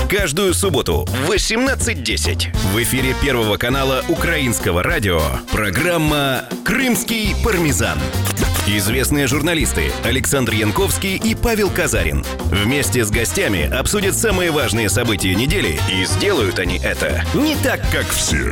Каждую субботу в 18:10 в эфире Первого канала Украинского радио программа «Крымский пармезан». Известные журналисты Александр Янковский и Павел Казарин вместе с гостями обсудят самые важные события недели, и сделают они это не так, как все.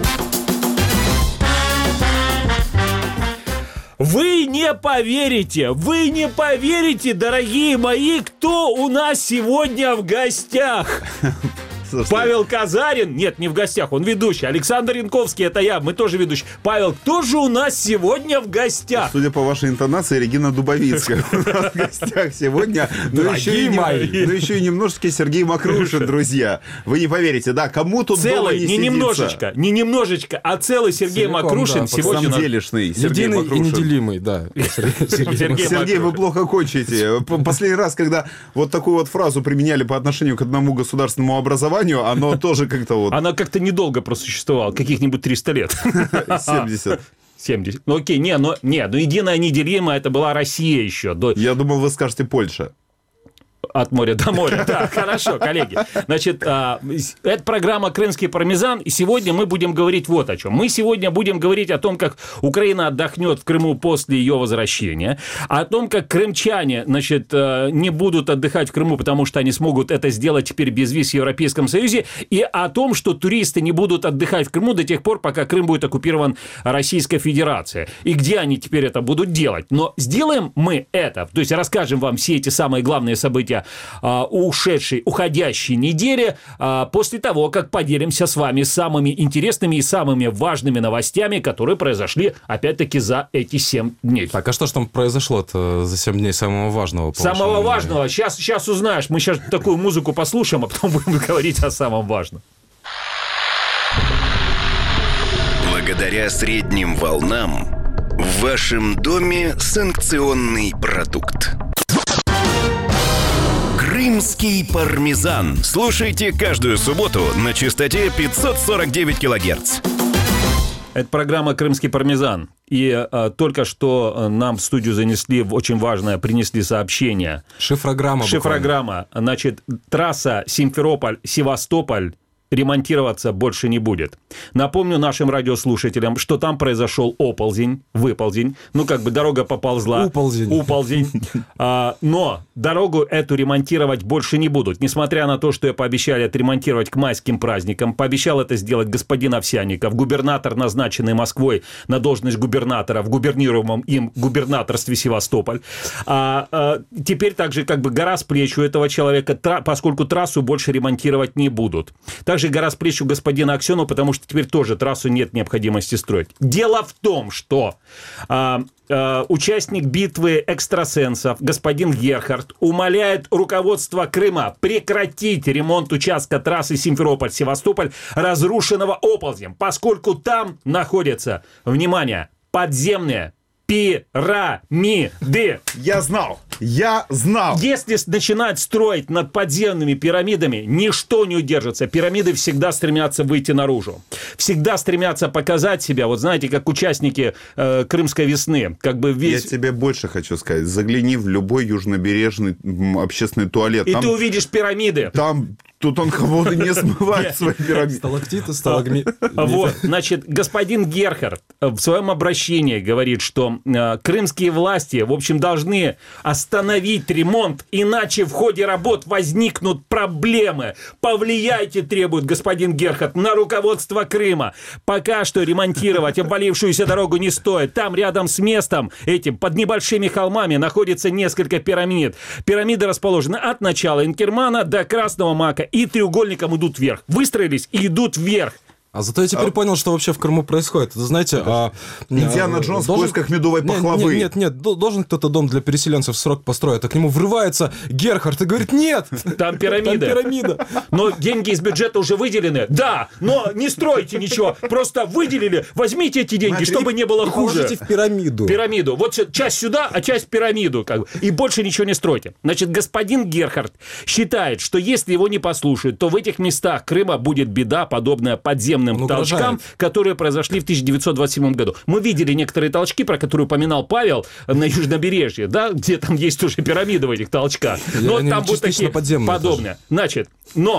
Вы не поверите, дорогие мои, кто у нас сегодня в гостях. Павел Казарин, нет, не в гостях, он ведущий. Александр Янковский, это я, мы тоже ведущие. Павел, кто же у нас сегодня в гостях? Судя по вашей интонации, Регина Дубовицкая у нас в гостях сегодня. Но еще и немножечко Сергей Макрушин, друзья. Вы не поверите, да, кому тут дома не сидится. Не немножечко, а целый Сергей Макрушин сегодня. Самделишный Сергей Макрушин. Единый и неделимый, да. Сергей, вы плохо кончите. Последний раз, когда вот такую вот фразу применяли по отношению к одному государственному образованию, оно тоже как-то вот... Она как-то недолго просуществовала, каких-нибудь 300 лет. 70. Ну окей, но единая неделимая, это была Россия еще. Я думал, вы скажете Польша. От моря до моря. Да, хорошо, коллеги. Значит, это программа «Крымский пармезан», и сегодня мы будем говорить вот о чем. Мы сегодня будем говорить о том, как Украина отдохнет в Крыму после ее возвращения, о том, как крымчане, значит, не будут отдыхать в Крыму, потому что они смогут это сделать теперь без виз в Европейском Союзе, и о том, что туристы не будут отдыхать в Крыму до тех пор, пока Крым будет оккупирован Российской Федерацией. И где они теперь это будут делать. Но сделаем мы это, то есть расскажем вам все эти самые главные события уходящей недели после того, как поделимся с вами самыми интересными и самыми важными новостями, которые произошли, опять-таки, за эти 7 дней. Так, а что ж там произошло-то за 7 дней самого важного? Самого важного? Сейчас узнаешь. Мы сейчас такую музыку послушаем, а потом будем говорить о самом важном. Благодаря средним волнам в вашем доме санкционный продукт. Крымский пармезан. Слушайте каждую субботу на частоте 549 килогерц. Это программа «Крымский пармезан». И только что нам в студию принесли сообщение. Шифрограмма. Значит, трасса Симферополь-Севастополь ремонтироваться больше не будет. Напомню нашим радиослушателям, что там произошел выползень. Дорога поползла. Уползень. Но дорогу эту ремонтировать больше не будут. Несмотря на то, что ее пообещали отремонтировать к майским праздникам, пообещал это сделать господин Овсянников, губернатор, назначенный Москвой на должность губернатора в губернируемом им губернаторстве Севастополь. Теперь также гора с плеч у этого человека, поскольку трассу больше ремонтировать не будут. Также гора с плеч у господина Аксенова, потому что теперь тоже трассу нет необходимости строить. Дело в том, что участник битвы экстрасенсов господин Герхард умоляет руководство Крыма прекратить ремонт участка трассы Симферополь-Севастополь, разрушенного оползнем, поскольку там находятся, внимание, подземные пирамиды. Я знал. Если начинать строить над подземными пирамидами, ничто не удержится. Пирамиды всегда стремятся выйти наружу. Всегда стремятся показать себя. Вот знаете, как участники Крымской весны. Я тебе больше хочу сказать. Загляни в любой южнобережный общественный туалет. И ты увидишь пирамиды. Тутанхамоны не смывают свои пирамиды. Сталактиты, сталагмиты. Вот, значит, господин Герхард в своем обращении говорит, что крымские власти, в общем, должны остановить ремонт, иначе в ходе работ возникнут проблемы. Повлияйте, требует господин Герхард, на руководство Крыма. Пока что ремонтировать обвалившуюся дорогу не стоит. Там рядом с местом этим, под небольшими холмами, находится несколько пирамид. Пирамиды расположены от начала Инкермана до Красного Мака и треугольником идут вверх. Выстроились и идут вверх. А зато я теперь понял, что вообще в Крыму происходит. Это, знаете... Индиана Джонс в поисках медовой пахлавы. Нет, должен кто-то дом для переселенцев в срок построить. А к нему врывается Герхард и говорит, нет! Там пирамида. Но деньги из бюджета уже выделены. Да, но не стройте ничего. Просто выделили. Возьмите эти деньги, чтобы не было хуже. Положите в пирамиду. Пирамиду. Вот часть сюда, а часть в пирамиду. И больше ничего не стройте. Значит, господин Герхард считает, что если его не послушают, то в этих местах Крыма будет беда, подобная подземным толчкам, которые произошли в 1927 году. Мы видели некоторые толчки, про которые упоминал Павел, на южнобережье, да, где там есть уже пирамиды в этих толчках. Но там будут такие подобные. Значит, но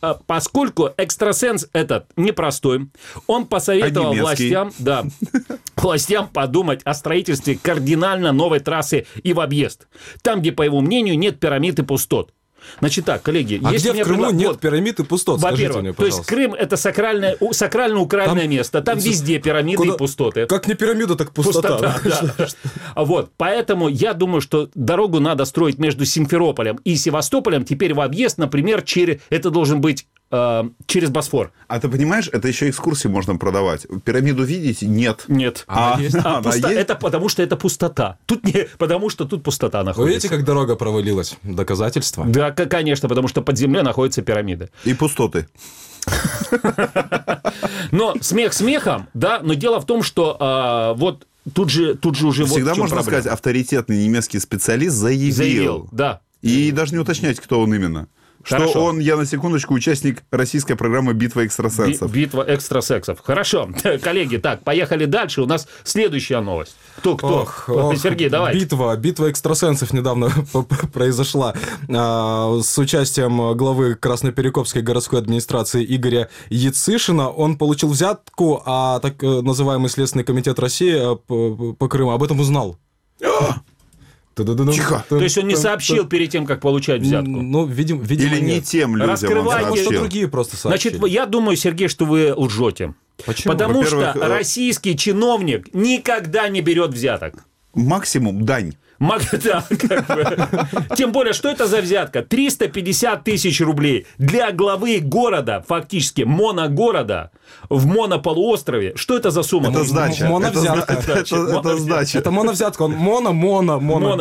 поскольку экстрасенс этот непростой, он посоветовал властям подумать о строительстве кардинально новой трассы и в объезд. Там, где, по его мнению, нет пирамид и пустот. Значит так, коллеги... А где в Крыму нет пирамид и пустот, скажите мне, пожалуйста. То есть Крым – это сакрально-украинное место, там везде пирамиды и пустоты. Как не пирамида, так пустота. Вот, поэтому я думаю, что дорогу надо строить между Симферополем и Севастополем теперь в объезд, например, это должен быть через Босфор. А ты понимаешь, это еще экскурсии можно продавать. Пирамиду видите? Нет. Это потому что это пустота. Потому что тут пустота находится. Вы видите, как дорога провалилась? Доказательства? Да, конечно, потому что под землей находятся пирамиды. И пустоты. Но смех смехом, да, но дело в том, что вот тут же уже всегда вот можно сказать, авторитетный немецкий специалист заявил. Да. И даже не уточнять, кто он именно. Хорошо. Что он, я на секундочку, участник российской программы «Битва экстрасенсов». Битва экстрасенсов. Хорошо. Коллеги, так, поехали дальше. У нас следующая новость. Кто? Сергей, давай. Битва экстрасенсов недавно произошла с участием главы Красноперекопской городской администрации Игоря Яцишина. Он получил взятку, а так называемый Следственный комитет России по Крыму об этом узнал. Тихо. То есть он не сообщил перед тем, как получать взятку? Ну, видимо, или не тем людям. Раскрывайте. Что другие просто сообщили. Значит, я думаю, Сергей, что вы лжете. Почему? Потому что российский чиновник никогда не берет взяток. Максимум дань. Тем более, что это за взятка? 350 тысяч рублей для главы города, фактически моногорода, в монополуострове. Что это за сумма? Это сдача. Моновзятка. Это сдача. Это моновзятка. Он моно.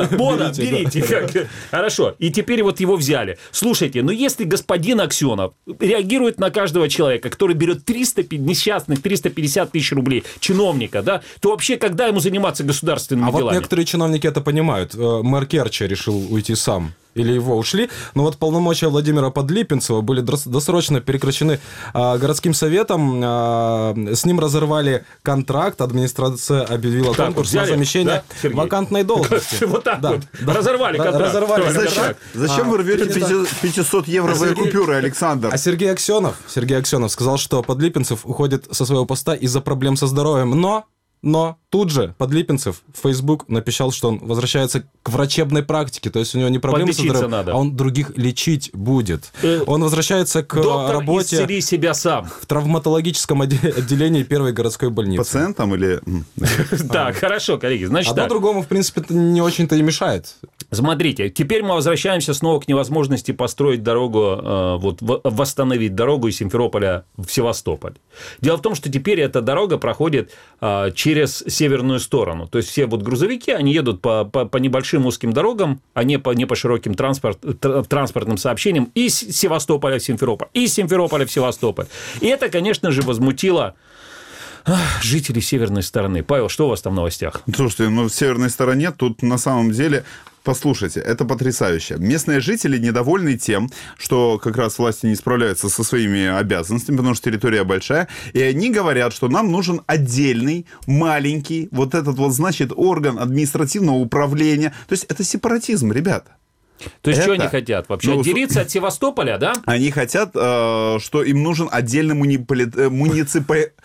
Берите. Хорошо. И теперь вот его взяли. Слушайте, но если господин Аксенов реагирует на каждого человека, который берет несчастных 350 тысяч рублей чиновника, да, то вообще когда ему заниматься государственными делами? А вот некоторые чиновники это понимают. Мэр Керчи решил уйти сам. Или его ушли. Но вот полномочия Владимира Подлипинцева были досрочно прекращены городским советом. С ним разорвали контракт. Администрация объявила конкурс на замещение вакантной должности. Вот так вот. Разорвали контракт. Зачем вы рвете 500-евровые купюры, Александр? А Сергей Аксенов сказал, что Подлипинцев уходит со своего поста из-за проблем со здоровьем. Но тут же Подлипинцев в Facebook написал, что он возвращается к врачебной практике. То есть у него не проблемы со здоровьем, а он других лечить будет. Он возвращается к работе исцели себя сам. в травматологическом отделении первой городской больницы. Пациентам или... Так, хорошо, коллеги. Значит, одно другому, в принципе, не мешает. Смотрите, теперь мы возвращаемся снова к невозможности построить дорогу, восстановить дорогу из Симферополя в Севастополь. Дело в том, что теперь эта дорога проходит через северную сторону. То есть все вот грузовики, они едут по небольшим узким дорогам, а не по широким транспортным сообщениям из Севастополя в Симферополь, из Симферополя в Севастополь. И это, конечно же, возмутило жителей северной стороны. Павел, что у вас там в новостях? Слушайте, в северной стороне тут на самом деле... Послушайте, это потрясающе. Местные жители недовольны тем, что как раз власти не справляются со своими обязанностями, потому что территория большая, и они говорят, что нам нужен отдельный, маленький, вот этот вот, значит, орган административного управления. То есть это сепаратизм, ребята. То есть, что они хотят вообще? Отделиться от Севастополя, да? Они хотят, что им нужен отдельный муниципалитет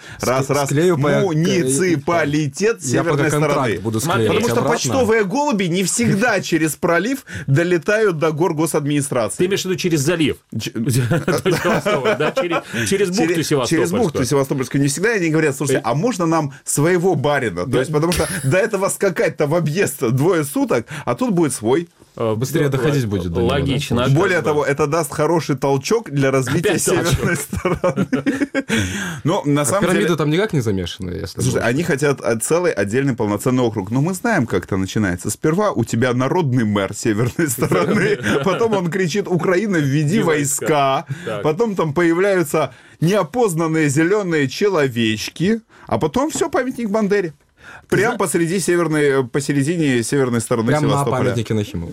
северной стороны. Потому что почтовые голуби не всегда через пролив долетают до гор госадминистрации. Ты имеешь в виду через залив? Через бухту Севастопольскую. Через бухту Севастопольскую не всегда. Они говорят, слушайте, а можно нам своего барина? То есть, потому что до этого скакать-то в объезд 2 суток, а тут будет свой. Быстрее доходить будет до него. Логично. Да? Более того, это даст хороший толчок для развития северной стороны. Но на самом деле... Пирамиды там никак не замешаны. Слушай, они хотят целый отдельный полноценный округ. Но мы знаем, как это начинается. Сперва у тебя народный мэр северной стороны, потом он кричит: «Украина, введи войска». Потом там появляются неопознанные зеленые человечки, а потом все, памятник Бандере. Прям посередине северной стороны Прям Севастополя. Прям на памятнике Нахимову.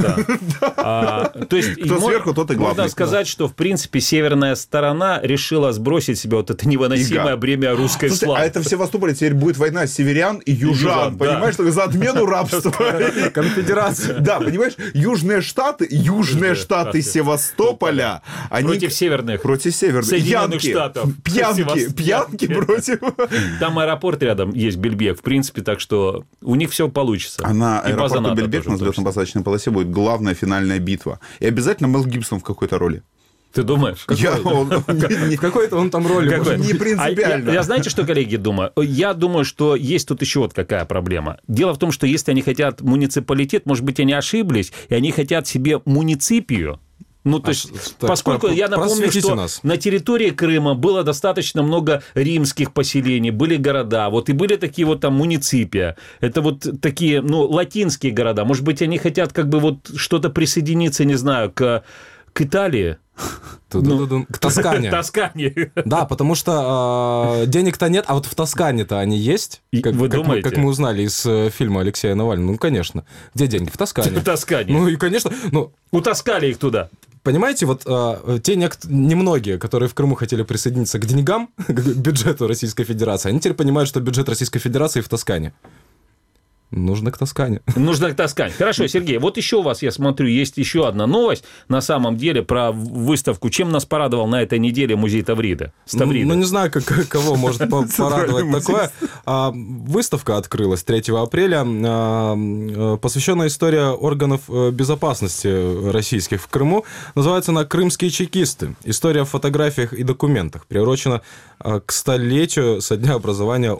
То есть, кто сверху, тот и главный. Можно сказать, что, в принципе, северная сторона решила сбросить себе вот это невыносимое бремя русской славы. А это в Севастополе теперь будет война северян и южан, понимаешь, только за отмену рабства. Конфедерация. Да, понимаешь, южные штаты Севастополя, они... Против северных. Соединенных Штатов. Пьянки против... Там аэропорт рядом есть, Бельбек, в принципе, так что у них все получится. А на аэропорту Бельбек на взлетно-посадочной полосе будет главная финальная битва. И обязательно Мел Гибсон в какой-то роли. Ты думаешь? В какой-то он там роли. Не принципиально. Я знаете, что, коллеги, думаю? Я думаю, что есть тут еще вот какая проблема. Дело в том, что если они хотят муниципалитет, может быть, они ошиблись, и они хотят себе муниципию. Ну, то есть, поскольку я напомню, что на территории Крыма было достаточно много римских поселений, были города, вот, и были такие вот там муниципия. Это вот такие, латинские города. Может быть, они хотят как бы вот что-то присоединиться, не знаю, к Италии. К Тоскане. Тоскане. Да, потому что денег-то нет, а вот в Тоскане-то они есть. Вы думаете? Как мы узнали из фильма Алексея Навального. Ну, конечно. Где деньги? В Тоскане. В Тоскане. Ну, и, конечно... Утаскали их туда. Понимаете, вот те немногие, которые в Крыму хотели присоединиться к деньгам, к бюджету Российской Федерации, они теперь понимают, что бюджет Российской Федерации в Тоскане. Нужно к Тоскане. Нужно к Тоскане. Хорошо, Сергей, вот еще у вас, я смотрю, есть еще одна новость, на самом деле, про выставку. Чем нас порадовал на этой неделе музей Тавриды? Ну, не знаю, кого может порадовать такое. Выставка открылась 3 апреля, посвященная истории органов безопасности российских в Крыму. Называется она «Крымские чекисты. История в фотографиях и документах». Приурочена к 100-летию со дня образования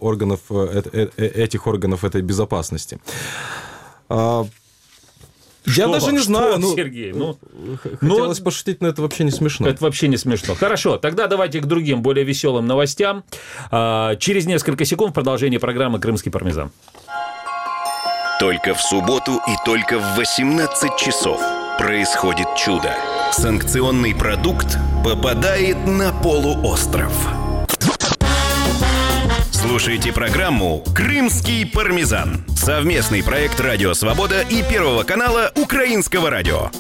этих органов этой безопасности. Я даже не знаю. Сергей, хотелось пошутить, но это вообще не смешно. Это вообще не смешно. Хорошо, тогда давайте к другим, более веселым новостям. Через несколько секунд в продолжении программы «Крымский пармезан». Только в субботу и только в 18 часов происходит чудо. Санкционный продукт попадает на полуостров. Слушайте программу «Крымский пармезан». Совместный проект «Радио Свобода» и Первого канала Украинского радио.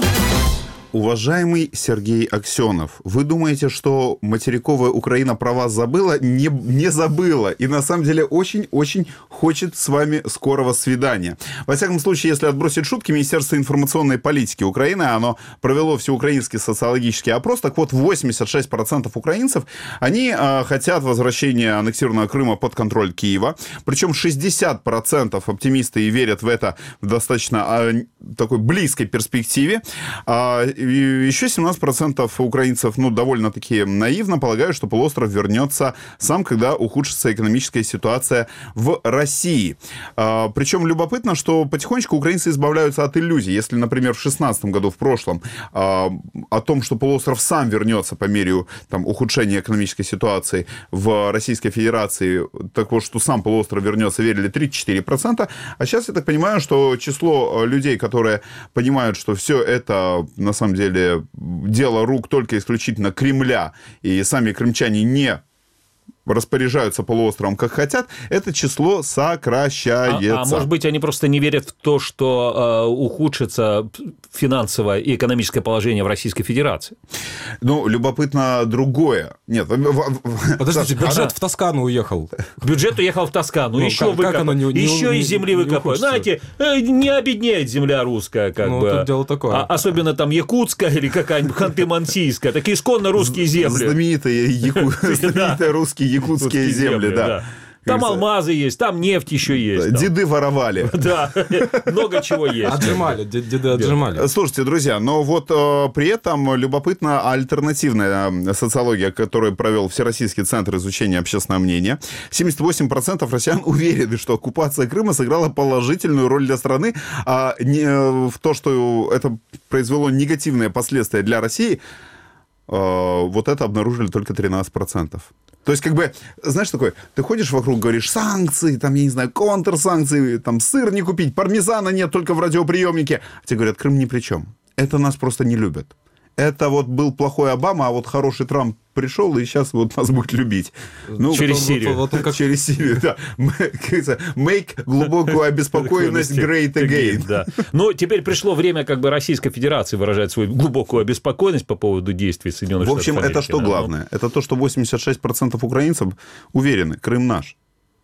Уважаемый Сергей Аксенов, вы думаете, что материковая Украина про вас забыла? Не забыла. И на самом деле очень-очень хочет с вами скорого свидания. Во всяком случае, если отбросить шутки, Министерство информационной политики Украины, оно провело всеукраинский социологический опрос. Так вот, 86% украинцев, они хотят возвращения аннексированного Крыма под контроль Киева. Причем 60% оптимисты и верят в это в достаточно такой близкой перспективе. И еще 17% украинцев, довольно-таки наивно полагают, что полуостров вернется сам, когда ухудшится экономическая ситуация в России. Причем любопытно, что потихонечку украинцы избавляются от иллюзий. Если, например, в 2016 году, в прошлом, о том, что полуостров сам вернется по мере ухудшения экономической ситуации в Российской Федерации, так вот, что сам полуостров вернется, верили 34%. А сейчас я так понимаю, что число людей, которые понимают, что все это на самом деле дело рук только исключительно Кремля, и сами крымчане не распоряжаются полуостровом как хотят, это число сокращается. А может быть, они просто не верят в то, что ухудшится финансовое и экономическое положение в Российской Федерации? Любопытно другое. Нет, подождите, бюджет в Тоскану уехал. Бюджет уехал в Тоскану, еще выкопать, еще из земли выкопать. Знаете, не обеднеет земля русская, как бы. Тут дело такое. Особенно там якутская или какая-нибудь ханты-мансийская, такие исконно русские земли. Знаменитые русские якутские земли, да. Там алмазы есть, там нефть еще есть. Деды воровали. Да, много чего есть. Отжимали, деды отжимали. Слушайте, друзья, но вот при этом любопытна альтернативная социология, которую провел Всероссийский центр изучения общественного мнения. 78% россиян уверены, что оккупация Крыма сыграла положительную роль для страны, а не в то, что это произвело негативные последствия для России. Вот это обнаружили только 13%. То есть, знаешь, такое, ты ходишь вокруг, говоришь, санкции, я не знаю, контрсанкции, сыр не купить, пармезана нет только в радиоприемнике. А тебе говорят, Крым ни при чем. Это нас просто не любят. это вот был плохой Обама, а вот хороший Трамп пришел, и сейчас вот нас будет любить. Через Сирию. Через Сирию, да. Make глубокую обеспокоенность great again. Да. Но теперь пришло время как бы Российской Федерации выражать свою глубокую обеспокоенность по поводу действий Соединенных Штатов Америки. В общем, это что главное? Это то, что 86% украинцев уверены, Крым наш.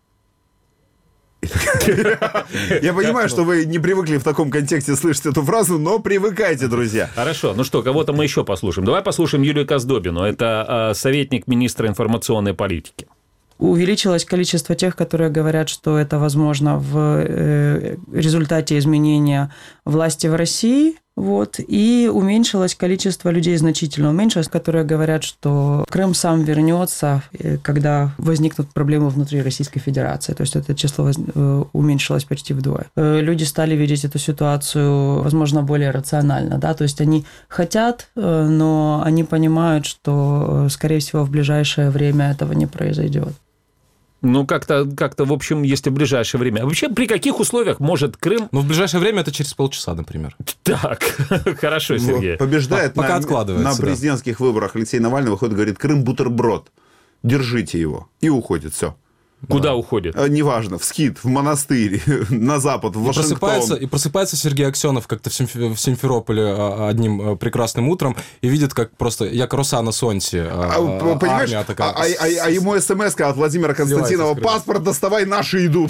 Я понимаю, что вы не привыкли в таком контексте слышать эту фразу, но привыкайте, друзья. Хорошо, ну что, кого-то мы еще послушаем. Давай послушаем Юлию Коздобину, это советник министра информационной политики. Увеличилось количество тех, которые говорят, что это возможно в результате изменения власти в России, вот, и уменьшилось количество людей, значительно уменьшилось, которые говорят, что Крым сам вернется, когда возникнут проблемы внутри Российской Федерации. То есть это число уменьшилось почти вдвое. Люди стали видеть эту ситуацию, возможно, более рационально, да, то есть они хотят, но они понимают, что, скорее всего, в ближайшее время этого не произойдет. Ну, как-то, в общем, если в ближайшее время. А вообще, при каких условиях может Крым... Ну, в ближайшее время это через полчаса, например. Так, хорошо, Сергей. Побеждает пока откладывается, на президентских выборах Алексей Навальный выходит и говорит: Крым бутерброд, держите его. И уходит, все. Куда уходит? Неважно, в Скит, в монастырь, на запад, в Вашингтон. И просыпается Сергей Аксенов как-то в Симферополе одним прекрасным утром и видит, как просто як роса на солнце армия такая. А ему смс-ка от Владимира Константинова: паспорт доставай, наши идут.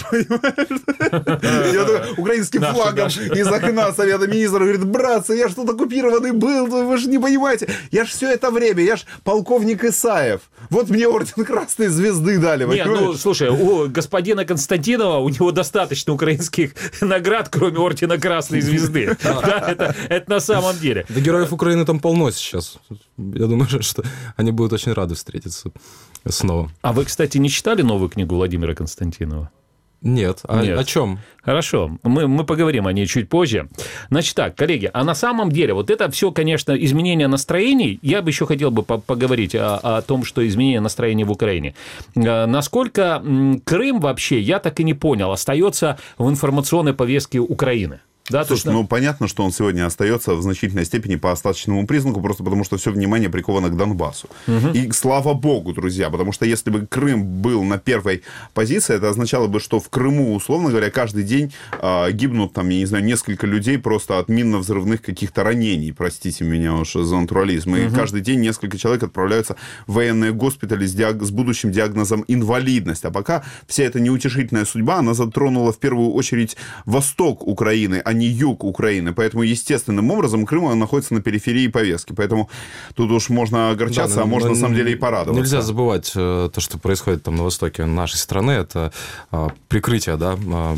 Украинским флагом из окна Совета Министров говорит: братцы, я ж тут оккупированный был, вы же не понимаете. Я ж все это время, я ж полковник Исаев. Вот мне орден Красной Звезды дали. Не, ну, слушай, у господина Константинова, у него достаточно украинских наград, кроме ордена Красной Звезды. Это на самом деле. Да, героев Украины там полно сейчас. Я думаю, что они будут очень рады встретиться снова. А вы, кстати, не читали новую книгу Владимира Константинова? Нет. Нет. О чем? Хорошо, мы поговорим о ней чуть позже. Значит так, коллеги, а на самом деле вот это все, конечно, изменение настроений. Я бы еще хотел бы поговорить о том, что изменение настроений в Украине. Насколько Крым вообще, я так и не понял, остается в информационной повестке Украины. Да, слушай, ну понятно, что он сегодня остается в значительной степени по остаточному признаку, просто потому что все внимание приковано к Донбассу. И слава богу, друзья, потому что если бы Крым был на первой позиции, это означало бы, что в Крыму, условно говоря, каждый день гибнут, там, я не знаю, несколько людей просто от минно-взрывных каких-то ранений, простите меня уж за натурализм. И каждый день несколько человек отправляются в военные госпитали с будущим диагнозом инвалидность. А пока вся эта неутешительная судьба, она затронула в первую очередь восток Украины, а не юг Украины. Поэтому естественным образом Крым находится на периферии повестки. Поэтому тут уж можно огорчаться, да, а можно на самом деле и порадоваться. Нельзя забывать то, что происходит там на востоке нашей страны. Это прикрытие, да,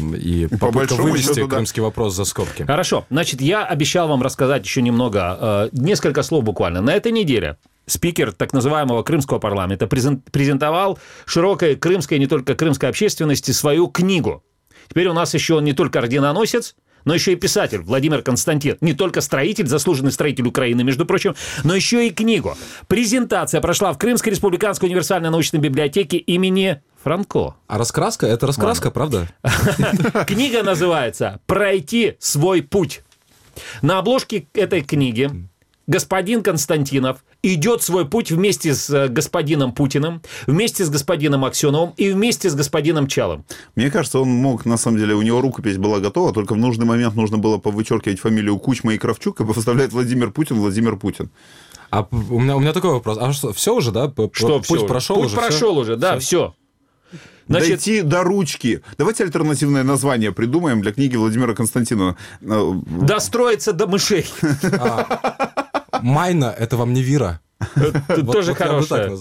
и попытка вывести крымский вопрос за скобки. Хорошо. Значит, я обещал вам рассказать еще немного, несколько слов буквально. На этой неделе спикер так называемого крымского парламента презентовал широкой крымской, не только крымской общественности, свою книгу. Теперь у нас еще он не только орденоносец, но еще и писатель Владимир Константин. Не только строитель, заслуженный строитель Украины, между прочим, но еще и книгу. Презентация прошла в Крымской республиканской универсальной научной библиотеке имени Франко. А раскраска? Это раскраска, правда? Книга называется «Пройти свой путь». На обложке этой книги господин Константинов идет свой путь вместе с господином Путиным, вместе с господином Аксеновым и вместе с господином Чалым. Мне кажется, он мог, на самом деле, у него рукопись была готова, только в нужный момент нужно было повычеркивать фамилию Кучма и Кравчук, и поставлять Владимир Путин. А у меня такой вопрос. А что, все уже, да? Что путь все? Прошел путь уже? Прошел уже, да, все. Значит, дойти до ручки. Давайте альтернативное название придумаем для книги Владимира Константинова. Достроиться до мышей. Майна, это вам не Вира. Тоже хорошее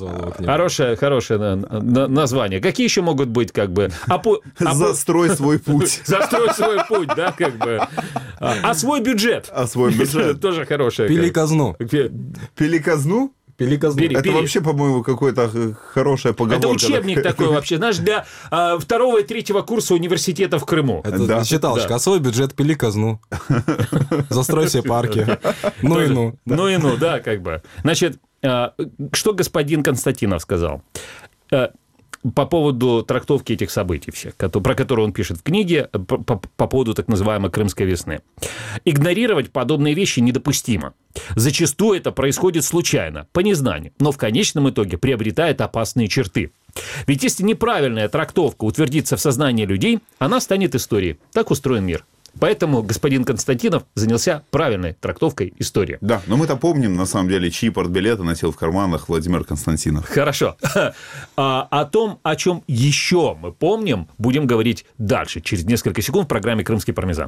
название. Какие еще могут быть, как бы... Застрой свой путь. Застрой свой путь, да, как бы. А свой бюджет. Тоже хорошее. Пили казну. Пили казну? Это вообще, по-моему, какая-то хорошая поговорка. Это учебник такой вообще, знаешь, для 2 и 3 курса университета в Крыму. Это считалочка. А свой бюджет пили казну. Застрой все парки. Ну и ну. Ну и ну, да, как бы. Значит, что господин Константинов сказал? по поводу трактовки этих событий всех, про которые он пишет в книге, по поводу так называемой Крымской весны. Игнорировать подобные вещи недопустимо. Зачастую это происходит случайно, по незнанию, но в конечном итоге приобретает опасные черты. Ведь если неправильная трактовка утвердится в сознании людей, она станет историей. Так устроен мир. Поэтому господин Константинов занялся правильной трактовкой истории. Да, но мы-то помним, на самом деле, чьи портбилеты носил в карманах Владимир Константинов. Хорошо. О том, о чем еще мы помним, будем говорить дальше, через несколько секунд в программе «Крымский пармезан».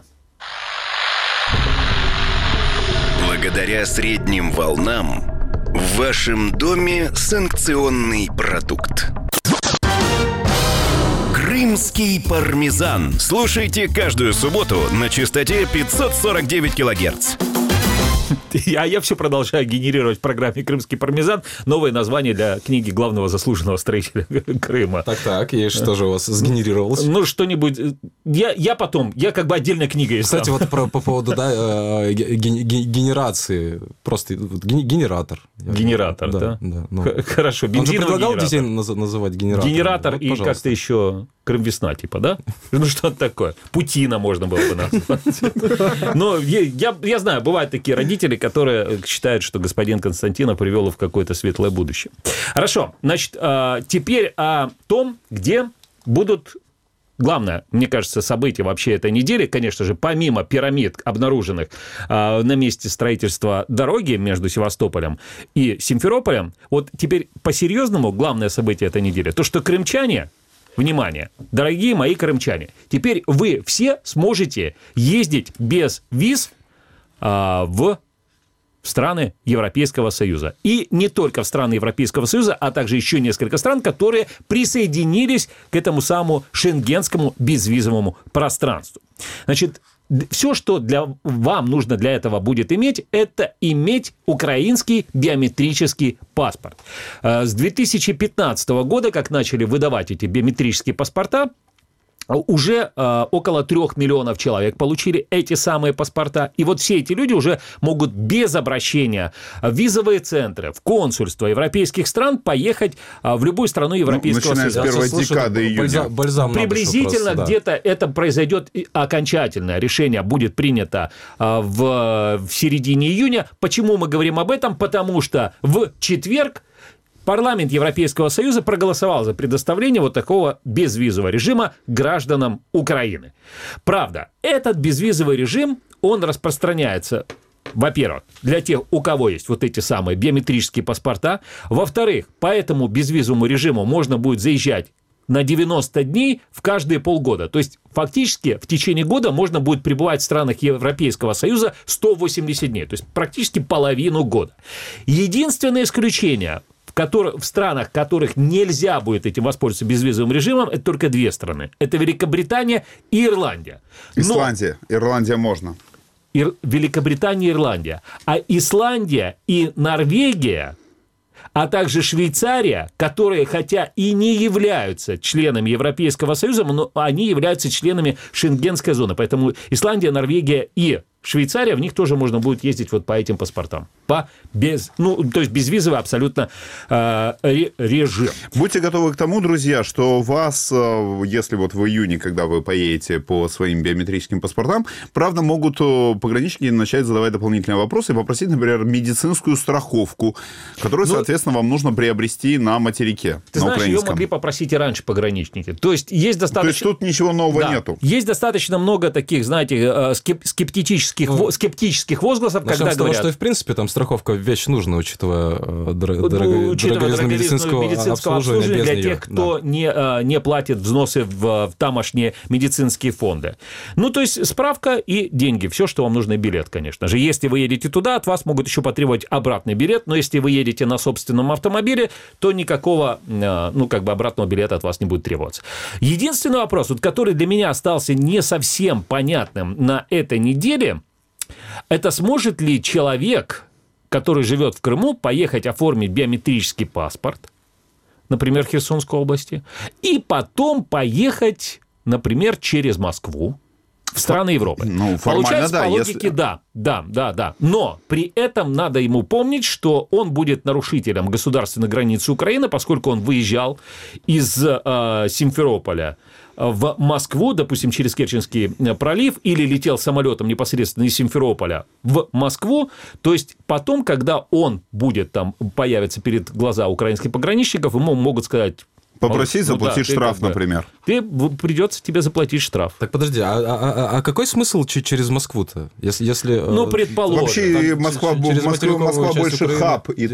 Благодаря средним волнам в вашем доме санкционный продукт. Крымский пармезан. Слушайте каждую субботу на частоте 549 килогерц. Я все продолжаю генерировать в программе «Крымский пармезан» новое название для книги главного заслуженного строителя Крыма. Так, и что же у вас сгенерировалось? Ну, что-нибудь... Я как бы отдельная книга. Кстати, вот по поводу генерации. Просто генератор. Генератор, да? Хорошо. Он же предлагал детей называть генератором. Генератор и как-то еще Крым-весна, типа, да? Ну, что-то такое. Путина можно было бы назвать. Но я знаю, бывают такие родители, которые считают, что господин Константинов привел их в какое-то светлое будущее. Хорошо. Значит, теперь о том, где будут... Главное, мне кажется, событие вообще этой недели, конечно же, помимо пирамид, обнаруженных на месте строительства дороги между Севастополем и Симферополем, вот теперь по-серьезному главное событие этой недели, то, что крымчане, внимание, дорогие мои крымчане, теперь вы все сможете ездить без виз в страны Европейского Союза. И не только в страны Европейского Союза, а также еще несколько стран, которые присоединились к этому самому шенгенскому безвизовому пространству. Значит, все, что вам нужно для этого будет иметь, это иметь украинский биометрический паспорт. С 2015 года, как начали выдавать эти биометрические паспорта, уже около 3 миллионов человек получили эти самые паспорта. И вот все эти люди уже могут без обращения в визовые центры, в консульства европейских стран поехать в любую страну Европейского Союза. Начиная с первой декады июня. Приблизительно где-то это произойдет, окончательное решение будет принято в середине июня. Почему мы говорим об этом? Потому что в четверг парламент Европейского Союза проголосовал за предоставление вот такого безвизового режима гражданам Украины. Правда, этот безвизовый режим, он распространяется, во-первых, для тех, у кого есть вот эти самые биометрические паспорта. Во-вторых, по этому безвизовому режиму можно будет заезжать на 90 дней в каждые полгода. То есть, фактически, в течение года можно будет пребывать в странах Европейского Союза 180 дней. То есть, практически половину года. Единственное исключение – в странах, в которых нельзя будет этим воспользоваться безвизовым режимом, это только 2 страны. Это Великобритания и Ирландия. Исландия. Ирландия можно. Великобритания и Ирландия. А Исландия и Норвегия, а также Швейцария, которые, хотя и не являются членами Европейского Союза, но они являются членами Шенгенской зоны. Поэтому Исландия, Норвегия и Швейцария, в них тоже можно будет ездить вот по этим паспортам. То есть безвизовый абсолютно режим. Будьте готовы к тому, друзья, что вас, если вот в июне, когда вы поедете по своим биометрическим паспортам, правда, могут пограничники начать задавать дополнительные вопросы и попросить, например, медицинскую страховку, которую, соответственно, вам нужно приобрести на материке. Ты знаешь, ее могли попросить и раньше пограничники. То есть достаточно... То есть тут ничего нового нету. Есть достаточно много таких, знаете, скептических возгласов, когда говорят... Что, в принципе, там страховка вещь нужна, учитывая дороговизну медицинского обслуживания для тех, кто не платит взносы в тамошние медицинские фонды. Ну, то есть справка и деньги. Все, что вам нужно, и билет, конечно же. Если вы едете туда, от вас могут еще потребовать обратный билет, но если вы едете на собственном автомобиле, то никакого, обратного билета от вас не будет требоваться. Единственный вопрос, который для меня остался не совсем понятным на этой неделе, это сможет ли человек, который живет в Крыму, поехать оформить биометрический паспорт, например, в Херсонской области, и потом поехать, например, через Москву в страны Европы. Ну, получается, да, по логике, да. Но при этом надо ему помнить, что он будет нарушителем государственной границы Украины, поскольку он выезжал из Симферополя в Москву, допустим, через Керченский пролив, или летел самолетом непосредственно из Симферополя в Москву, то есть потом, когда он будет там, появится перед глаза украинских пограничников, ему могут сказать... Попросить заплатить штраф, например. Придется тебе заплатить штраф. Так подожди, а какой смысл через Москву-то? Если, ну, предположим. Вообще Москва больше хаб, и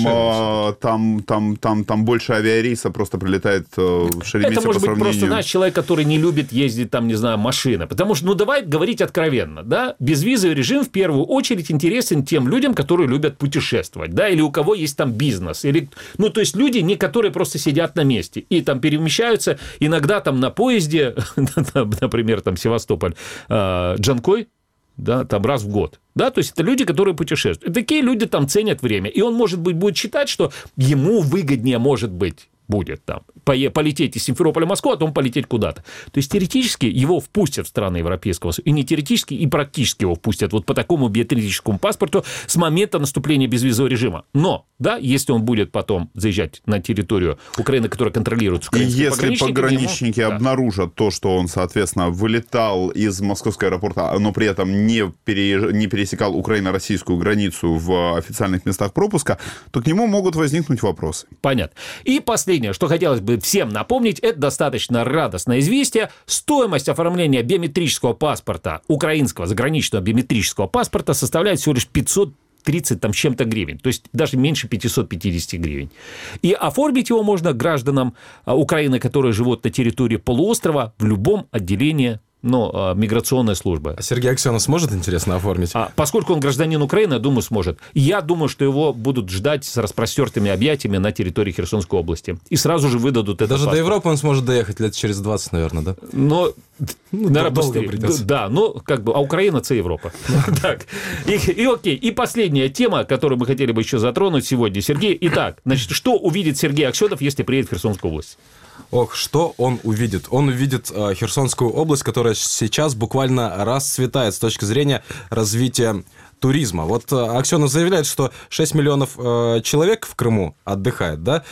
там больше авиарейса просто прилетает в Шереметьево. Это может быть просто, знаешь, человек, который не любит ездить там, не знаю, машина. Потому что, ну, давай говорить откровенно, да, безвизовый режим в первую очередь интересен тем людям, которые любят путешествовать, да, или у кого есть там бизнес, или, ну, то есть люди, не которые просто сидят на месте и там перемещаются иногда там на поезде, например, там Севастополь, Джанкой, да, там раз в год. Да, то есть это люди, которые путешествуют. И такие люди там ценят время. И он, может быть, будет считать, что ему выгоднее, может быть, будет там полететь из Симферополя в Москву, а потом полететь куда-то. То есть теоретически его впустят в страны Европейского Союза, и не теоретически, и практически его впустят вот по такому биометрическому паспорту с момента наступления безвизового режима. Но, да, если он будет потом заезжать на территорию Украины, которая контролируется украинскими пограничниками... И если пограничники обнаружат то, что он, соответственно, вылетал из московского аэропорта, но при этом не пересекал украино-российскую границу в официальных местах пропуска, то к нему могут возникнуть вопросы. Понятно. И последнее, что хотелось бы всем напомнить, это достаточно радостное известие. Стоимость оформления биометрического паспорта, украинского заграничного биометрического паспорта, составляет всего лишь 530 там, с чем-то гривен, то есть даже меньше 550 гривен. И оформить его можно гражданам Украины, которые живут на территории полуострова, в любом отделении миграционной службы. А Сергей Аксенов сможет, интересно, оформить? Поскольку он гражданин Украины, я думаю, сможет. Я думаю, что его будут ждать с распростертыми объятиями на территории Херсонской области. И сразу же выдадут этот Даже паспорт. до Европы он сможет доехать лет через 20, наверное, да? Но, наверное, быстрее. Да, а Украина – это Европа. Так, и окей. И последняя тема, которую мы хотели бы еще затронуть сегодня, Сергей. Итак, значит, что увидит Сергей Аксенов, если приедет в Херсонскую область? Ох, что он увидит? Он увидит Херсонскую область, которая сейчас буквально расцветает с точки зрения развития туризма. Вот Аксенов заявляет, что 6 миллионов человек в Крыму отдыхает, да?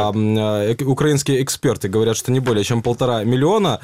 Украинские эксперты говорят, что не более чем 1,5 миллиона.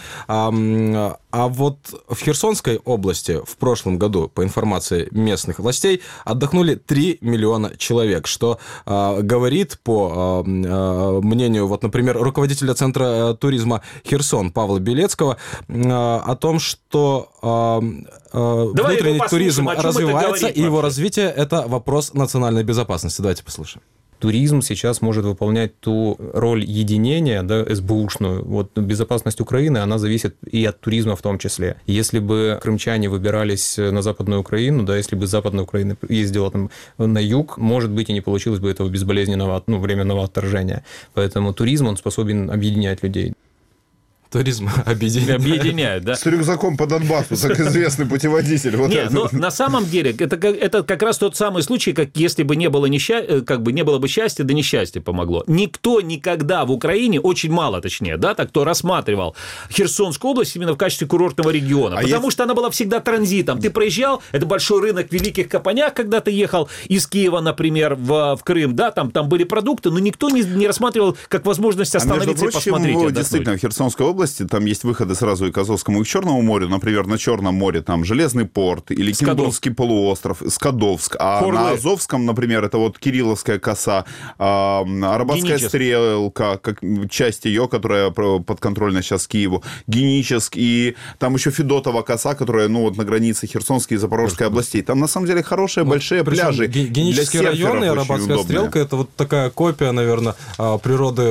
А вот в Херсонской области в прошлом году, по информации местных властей, отдохнули 3 миллиона человек, что говорит, по мнению, вот, например, руководителя Центра туризма Херсон Павла Белецкого, о том, что внутренний туризм развивается, и его развитие – это вопрос национальной безопасности. Давайте послушаем. Туризм сейчас может выполнять ту роль единения, да, СБУшную. Вот безопасность Украины, она зависит и от туризма в том числе. Если бы крымчане выбирались на Западную Украину, да, если бы Западная Украина ездила там на юг, может быть, и не получилось бы этого безболезненного, временного отторжения. Поэтому туризм, он способен объединять людей. Туризм объединяет, да? С рюкзаком по Донбассу, так известный путеводитель. Вот Нет, но на самом деле это как раз тот самый случай, как если бы не было не было бы счастья, да несчастье помогло. Никто никогда в Украине, очень мало точнее, да, так кто рассматривал Херсонскую область именно в качестве курортного региона, потому что она была всегда транзитом. Ты проезжал, это большой рынок в Великих Капонях, когда ты ехал из Киева, например, в Крым, да, там были продукты, но никто не рассматривал как возможность остановиться и посмотреть. Действительно, в Херсонской области там есть выходы сразу и к Азовскому, и к Черному морю. Например, на Черном море там Железный порт или Кимбурский полуостров, Скадовск. А на Азовском, например, это вот Кирилловская коса, Арабатская стрелка, как часть ее, которая подконтрольна сейчас Киеву, Геническ, и там еще Федотова коса, которая, на границе Херсонской и Запорожской областей. Там, на самом деле, хорошие, большие пляжи. Генический район и Арабатская стрелка – это вот такая копия, наверное, природы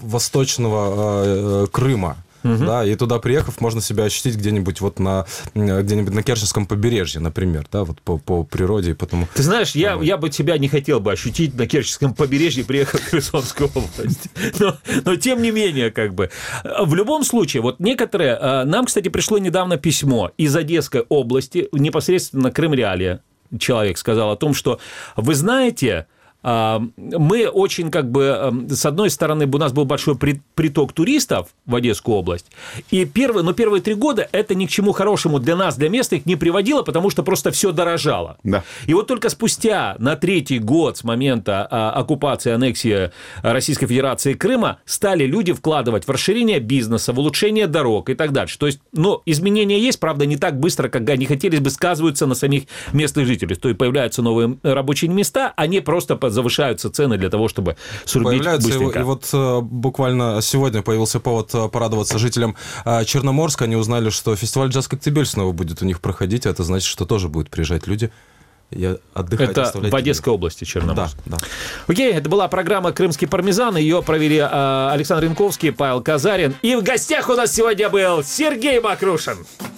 восточного Крыма. Да, и туда приехав, можно себя ощутить где-нибудь на Керченском побережье, например, да, вот по природе и потому. Ты знаешь, я бы тебя не хотел бы ощутить на Керченском побережье, приехав в Херсонскую область. Но тем не менее, как бы. В любом случае, вот некоторые... Нам, кстати, пришло недавно письмо из Одесской области, непосредственно Крым-Реалия. Человек сказал о том, что, вы знаете... мы очень с одной стороны, у нас был большой приток туристов в Одесскую область, и первые 3 года это ни к чему хорошему для нас, для местных не приводило, потому что просто все дорожало. Да. И вот только спустя на 3-й год с момента оккупации, аннексии Российской Федерации Крыма стали люди вкладывать в расширение бизнеса, в улучшение дорог и так дальше. То есть, изменения есть, правда, не так быстро, как они хотелось бы, сказываются на самих местных жителей. То есть, появляются новые рабочие места, они просто завышаются цены для того, чтобы срубить быстренько. И вот буквально сегодня появился повод порадоваться жителям Черноморска. Они узнали, что фестиваль «Джаз Коктебель» снова будет у них проходить. Это значит, что тоже будут приезжать люди. Это в Одесской области Черноморск. Да. Окей, это была программа «Крымский пармезан». Ее провели Александр Янковский, Павел Казарин. И в гостях у нас сегодня был Сергей Макрушин.